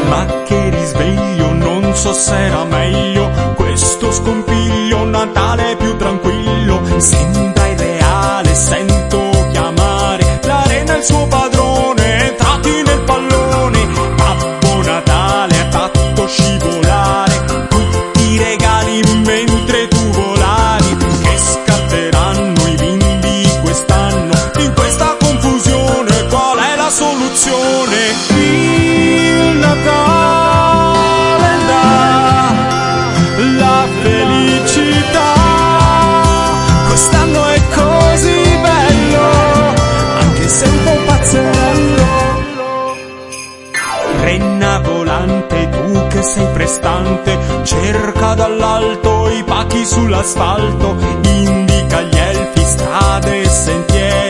Ma che risveglio, non so se era meglio questo scompiglio, Natale più tranquillo. Sembra irreale, sento chiamare l'arena il suo padrone, entrati nel pallone. Babbo Natale ha fatto scivolare tutti i regali mentre tu volavi. Che scatteranno i bimbi quest'anno in questa confusione? Qual è la soluzione? Il Natale dà la felicità, quest'anno è così bello, anche se un po' pazzerello. Renna volante, tu che sei prestante, cerca dall'alto i pacchi sull'asfalto, indica agli elfi strade e sentieri.